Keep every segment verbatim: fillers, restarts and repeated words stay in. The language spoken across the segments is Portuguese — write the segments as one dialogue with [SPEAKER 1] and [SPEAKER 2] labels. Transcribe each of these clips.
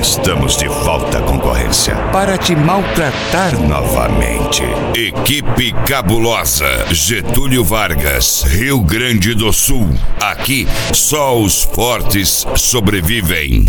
[SPEAKER 1] Estamos de volta, concorrência, para te maltratar novamente. Equipe Cabulosa, Getúlio Vargas, Rio Grande do Sul. Aqui, só os fortes sobrevivem.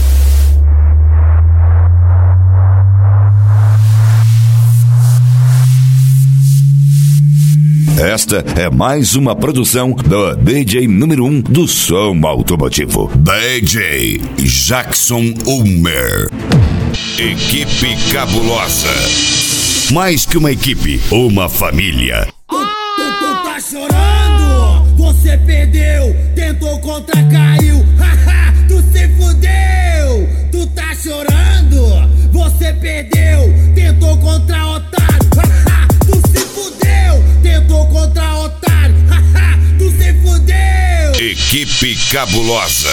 [SPEAKER 1] Esta é mais uma produção do D J número um do som automotivo, D J Jackson Ulmer. Equipe Cabulosa. Mais que uma equipe, uma família.
[SPEAKER 2] Tu, tu, tu tá chorando? Você perdeu, tentou contra, caiu. Haha, tu se fudeu. Tu tá chorando? Você perdeu, tentou contra, otário. Haha, tu se fudeu. Tentou contra, otário. Haha, tu se fudeu.
[SPEAKER 1] Equipe Cabulosa.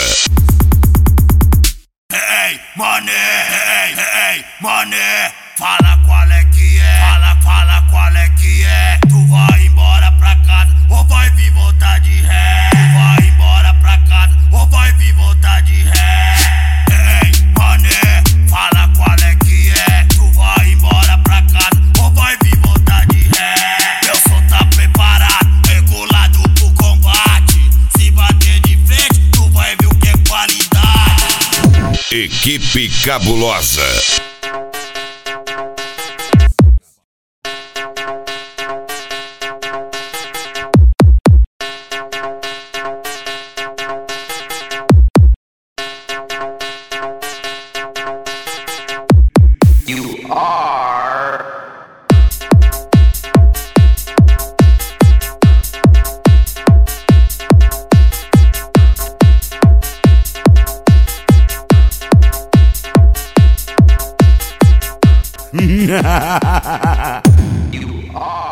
[SPEAKER 3] Hey, mané, hey, hey, mané. Fala qual é que é, fala, fala qual é que é. Tu vai embora pra casa ou vai vir voltar de ré. Tu vai embora pra casa ou vai vir voltar de ré. Ei, mané, fala qual é que é. Tu vai embora pra casa ou vai vir voltar de ré. Meu som tá preparado, regulado pro combate. Se bater de frente, tu vai ver o que é qualidade.
[SPEAKER 1] Equipe Cabulosa.
[SPEAKER 4] You are You are